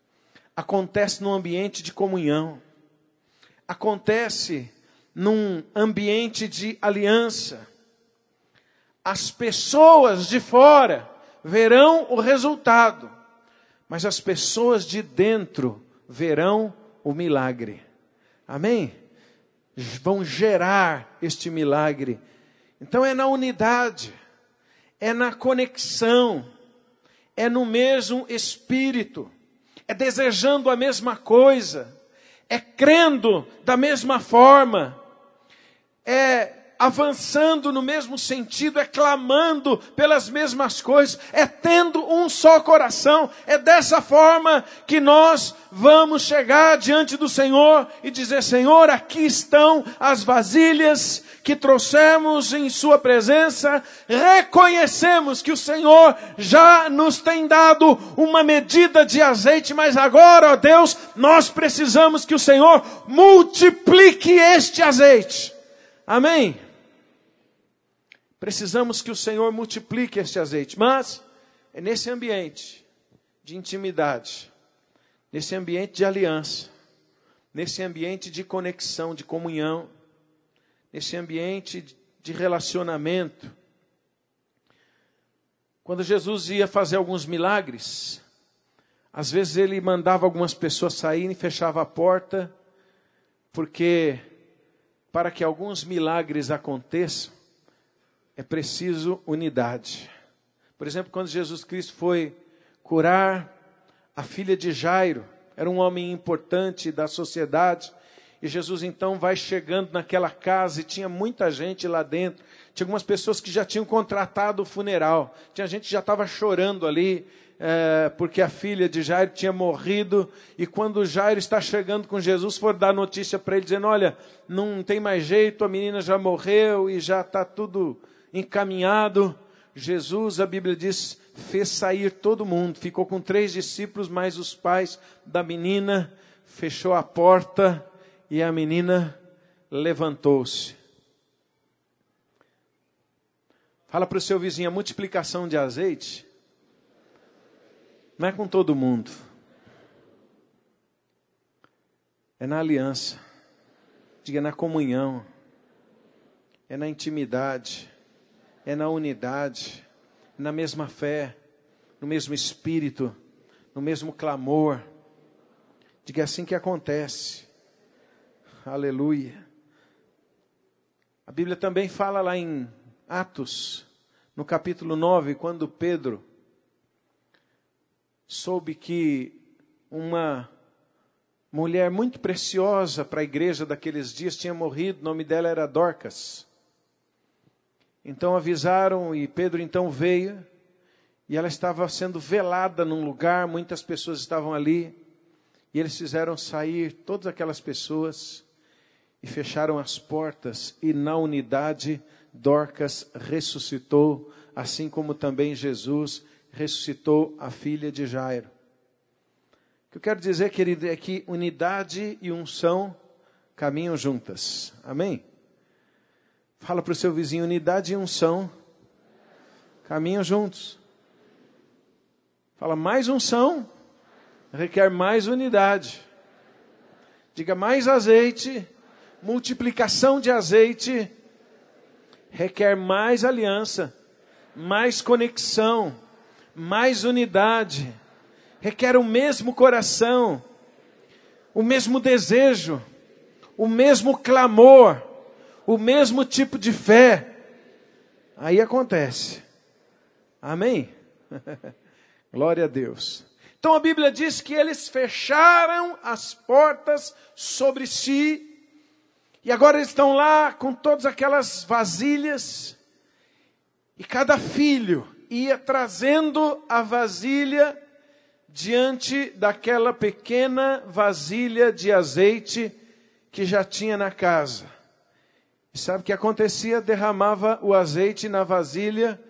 acontece num ambiente de comunhão, acontece num ambiente de aliança. As pessoas de fora verão o resultado, mas as pessoas de dentro verão o milagre. Amém? Vão gerar este milagre. Então é na unidade, é na conexão, é no mesmo espírito, é desejando a mesma coisa, é crendo da mesma forma, é avançando no mesmo sentido, é clamando pelas mesmas coisas, é tendo um só coração. É dessa forma que nós vamos chegar diante do Senhor e dizer: Senhor, aqui estão as vasilhas que trouxemos em sua presença. Reconhecemos que o Senhor já nos tem dado uma medida de azeite, mas agora, ó Deus, nós precisamos que o Senhor multiplique este azeite. Amém? Precisamos que o Senhor multiplique este azeite, mas é nesse ambiente de intimidade, nesse ambiente de aliança, nesse ambiente de conexão, de comunhão, nesse ambiente de relacionamento. Quando Jesus ia fazer alguns milagres, às vezes ele mandava algumas pessoas saírem e fechava a porta, porque para que alguns milagres aconteçam, é preciso unidade. Por exemplo, quando Jesus Cristo foi curar a filha de Jairo, era um homem importante da sociedade, e Jesus então vai chegando naquela casa e tinha muita gente lá dentro. Tinha algumas pessoas que já tinham contratado o funeral, tinha gente que já estava chorando ali, é, porque a filha de Jairo tinha morrido, e quando Jairo está chegando com Jesus, for dar notícia para ele, dizendo: olha, não tem mais jeito, a menina já morreu e já está tudo encaminhado. Jesus, a Bíblia diz, fez sair todo mundo, ficou com três discípulos, mais os pais da menina, fechou a porta e a menina levantou-se. Fala para o seu vizinho: a multiplicação de azeite não é com todo mundo, é na aliança, diga, na comunhão, é na intimidade, é na unidade, na mesma fé, no mesmo espírito, no mesmo clamor. Diga, é assim que acontece. Aleluia. A Bíblia também fala lá em Atos, no capítulo nove, quando Pedro soube que uma mulher muito preciosa para a igreja daqueles dias tinha morrido, o nome dela era Dorcas. Então avisaram, e Pedro então veio, e ela estava sendo velada num lugar, muitas pessoas estavam ali, e eles fizeram sair todas aquelas pessoas, e fecharam as portas, e na unidade Dorcas ressuscitou, assim como também Jesus ressuscitou a filha de Jairo. O que eu quero dizer, querido, é que unidade e unção caminham juntas. Amém? Fala para o seu vizinho: unidade e unção caminham juntos. Fala: mais unção requer mais unidade. Diga: mais azeite, multiplicação de azeite requer mais aliança, mais conexão, mais unidade. Requer o mesmo coração, o mesmo desejo, o mesmo clamor, o mesmo tipo de fé. Aí acontece. Amém? Glória a Deus. Então a Bíblia diz que eles fecharam as portas sobre si. E agora eles estão lá com todas aquelas vasilhas. E cada filho ia trazendo a vasilha diante daquela pequena vasilha de azeite que já tinha na casa. E sabe o que acontecia? Derramava o azeite na vasilha,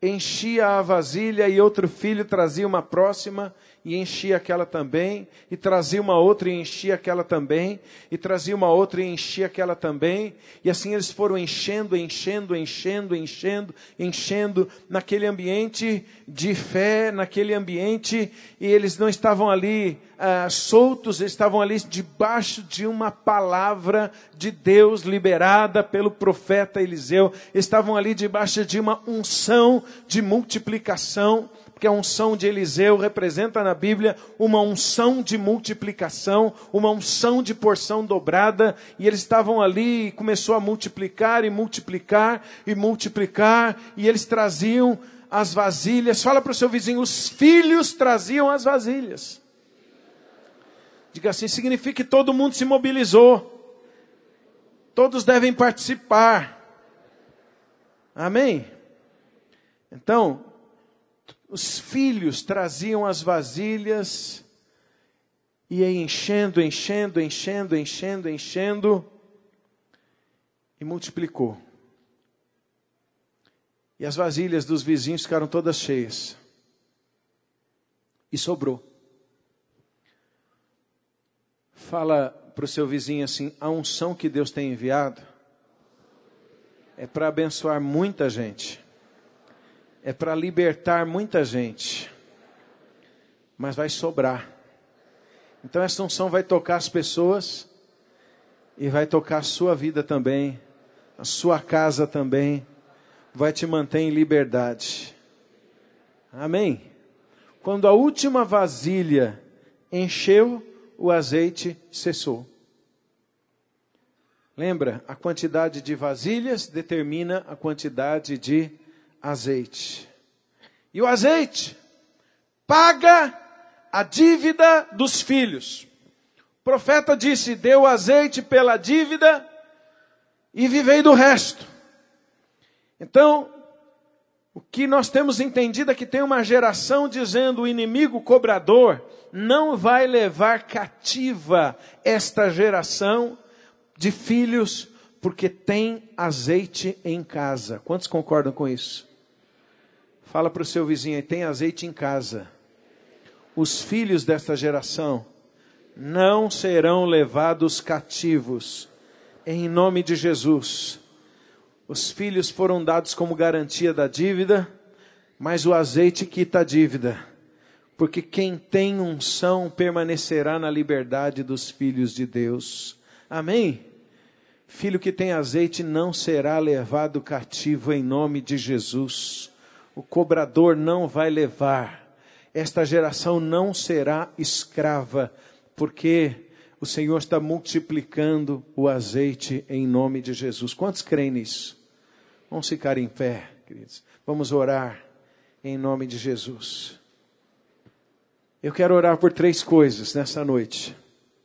enchia a vasilha e outro filho trazia uma próxima e enchia aquela também, e trazia uma outra e enchia aquela também, e trazia uma outra e enchia aquela também, e assim eles foram enchendo, enchendo, enchendo, enchendo, enchendo, naquele ambiente de fé, naquele ambiente, e eles não estavam ali ah, soltos, eles estavam ali debaixo de uma palavra de Deus liberada pelo profeta Eliseu, eles estavam ali debaixo de uma unção de multiplicação, porque a unção de Eliseu representa na Bíblia uma unção de multiplicação, uma unção de porção dobrada, e eles estavam ali e começou a multiplicar e multiplicar e multiplicar, e eles traziam as vasilhas. Fala para o seu vizinho, os filhos traziam as vasilhas. Diga assim, significa que todo mundo se mobilizou, todos devem participar, amém? Então, os filhos traziam as vasilhas, e ia enchendo, enchendo, enchendo, enchendo, enchendo, e multiplicou. E as vasilhas dos vizinhos ficaram todas cheias. E sobrou. Fala para o seu vizinho assim, a unção que Deus tem enviado é para abençoar muita gente. É para libertar muita gente, mas vai sobrar. Então essa unção vai tocar as pessoas e vai tocar a sua vida também, a sua casa também, vai te manter em liberdade. Amém? Quando a última vasilha encheu, o azeite cessou. Lembra, a quantidade de vasilhas determina a quantidade de azeite. E o azeite paga a dívida dos filhos. O profeta disse, dê o azeite pela dívida e vivei do resto. Então, o que nós temos entendido é que tem uma geração dizendo, o inimigo cobrador não vai levar cativa esta geração de filhos, porque tem azeite em casa. Quantos concordam com isso? Fala para o seu vizinho aí, tem azeite em casa. Os filhos desta geração não serão levados cativos, em nome de Jesus. Os filhos foram dados como garantia da dívida, mas o azeite quita a dívida. Porque quem tem unção permanecerá na liberdade dos filhos de Deus. Amém? Filho que tem azeite não será levado cativo em nome de Jesus. O cobrador não vai levar. Esta geração não será escrava, porque o Senhor está multiplicando o azeite em nome de Jesus. Quantos creem nisso? Vamos ficar em pé, queridos. Vamos orar em nome de Jesus. Eu quero orar por três coisas nessa noite.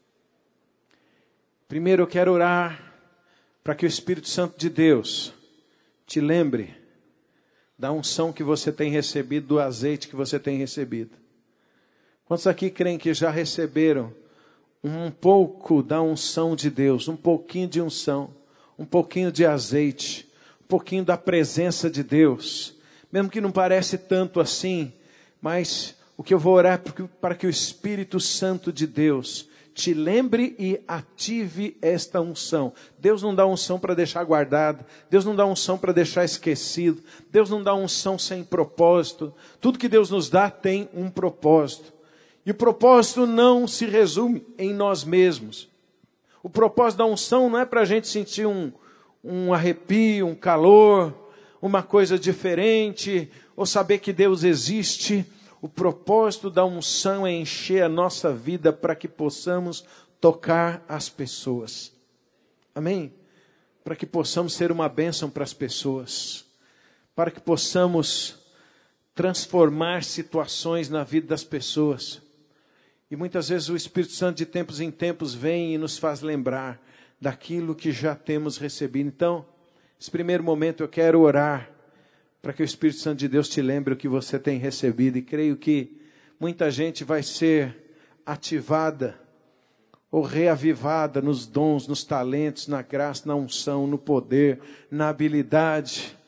Primeiro, eu quero orar para que o Espírito Santo de Deus te lembre da unção que você tem recebido, do azeite que você tem recebido. Quantos aqui creem que já receberam um pouco da unção de Deus, um pouquinho de unção, um pouquinho de azeite, um pouquinho da presença de Deus? Mesmo que não parece tanto assim, mas o que eu vou orar é para que o Espírito Santo de Deus te lembre e ative esta unção. Deus não dá unção para deixar guardada. Deus não dá unção para deixar esquecido. Deus não dá unção sem propósito. Tudo que Deus nos dá tem um propósito. E o propósito não se resume em nós mesmos. O propósito da unção não é para a gente sentir um, um arrepio, um calor, uma coisa diferente, ou saber que Deus existe. O propósito da unção é encher a nossa vida para que possamos tocar as pessoas. Amém? Para que possamos ser uma bênção para as pessoas. Para que possamos transformar situações na vida das pessoas. E muitas vezes o Espírito Santo de tempos em tempos vem e nos faz lembrar daquilo que já temos recebido. Então, nesse primeiro momento eu quero orar para que o Espírito Santo de Deus te lembre o que você tem recebido. E creio que muita gente vai ser ativada ou reavivada nos dons, nos talentos, na graça, na unção, no poder, na habilidade.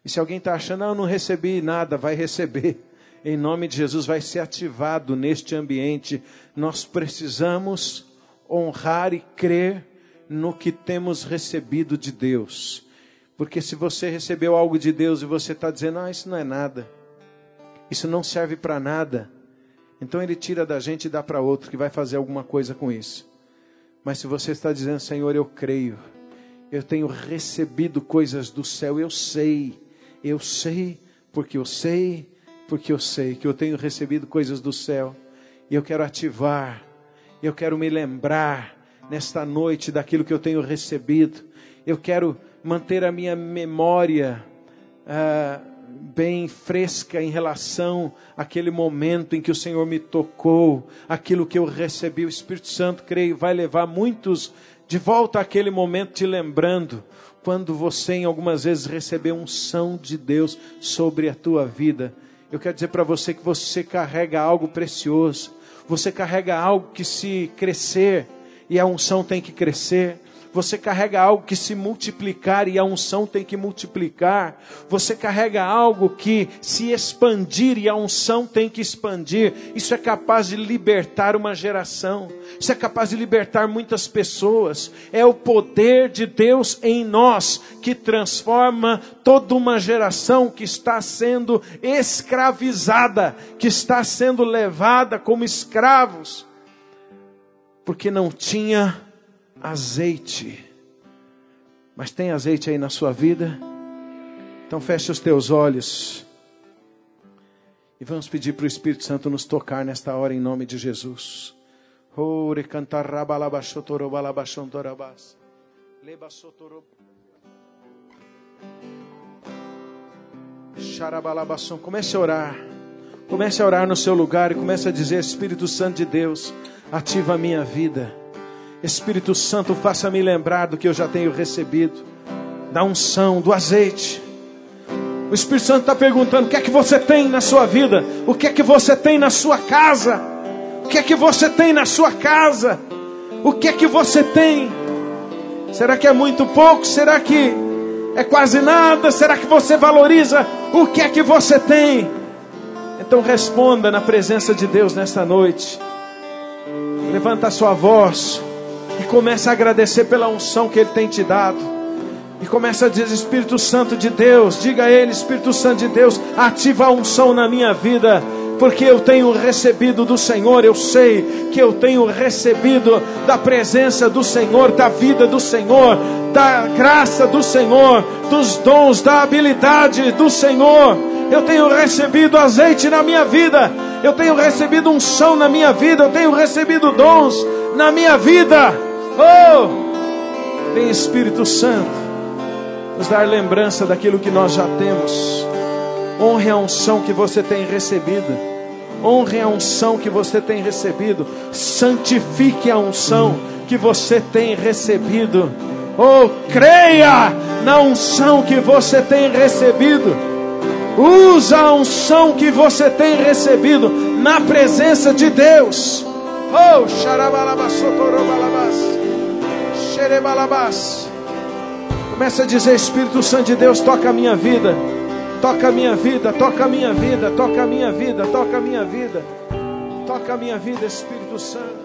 E se alguém está achando, não, eu não recebi nada, vai receber. Em nome de Jesus, vai ser ativado neste ambiente. Nós precisamos honrar e crer no que temos recebido de Deus. Porque se você recebeu algo de Deus e você está dizendo, ah, isso não é nada, isso não serve para nada, então Ele tira da gente e dá para outro que vai fazer alguma coisa com isso. Mas se você está dizendo, Senhor, eu creio, eu tenho recebido coisas do céu, eu sei, eu sei, porque eu sei, porque eu sei que eu tenho recebido coisas do céu, e eu quero ativar, eu quero me lembrar nesta noite daquilo que eu tenho recebido, eu quero manter a minha memória ah, bem fresca em relação àquele momento em que o Senhor me tocou, aquilo que eu recebi. O Espírito Santo, creio, vai levar muitos de volta àquele momento, te lembrando, quando você em algumas vezes recebeu unção de Deus sobre a tua vida. Eu quero dizer para você que você carrega algo precioso, você carrega algo que, se crescer, e a unção tem que crescer. Você carrega algo que, se multiplicar, e a unção tem que multiplicar. Você carrega algo que, se expandir, e a unção tem que expandir. Isso é capaz de libertar uma geração. Isso é capaz de libertar muitas pessoas. É o poder de Deus em nós que transforma toda uma geração que está sendo escravizada, que está sendo levada como escravos, porque não tinha azeite. Mas tem azeite aí na sua vida? Então feche os teus olhos e vamos pedir para o Espírito Santo nos tocar nesta hora em nome de Jesus. Comece a orar. Comece a orar no seu lugar e comece a dizer: Espírito Santo de Deus, ativa a minha vida. Espírito Santo, faça-me lembrar do que eu já tenho recebido, da unção, do azeite. O Espírito Santo está perguntando: o que é que você tem na sua vida? O que é que você tem na sua casa? O que é que você tem na sua casa? O que é que você tem? Será que é muito pouco? Será que é quase nada? Será que você valoriza o que é que você tem? Então responda na presença de Deus nesta noite. Levanta a sua voz e começa a agradecer pela unção que Ele tem te dado. E começa a dizer: Espírito Santo de Deus, diga a Ele: Espírito Santo de Deus, ativa a unção na minha vida, porque eu tenho recebido do Senhor. Eu sei que eu tenho recebido da presença do Senhor, da vida do Senhor, da graça do Senhor, dos dons, da habilidade do Senhor. Eu tenho recebido azeite na minha vida, eu tenho recebido unção na minha vida, eu tenho recebido dons na minha vida. Oh, vem Espírito Santo nos dar lembrança daquilo que nós já temos. Honre a unção que você tem recebido. Honre a unção que você tem recebido. Santifique a unção que você tem recebido. Oh, creia na unção que você tem recebido. Usa a unção que você tem recebido na presença de Deus. Oh, xarabalabasotorobalabas, xerebalabas. Começa a dizer: Espírito Santo de Deus, toca a minha vida. Toca a minha vida, toca a minha vida, toca a minha vida, toca a minha vida. Toca a minha vida, Espírito Santo.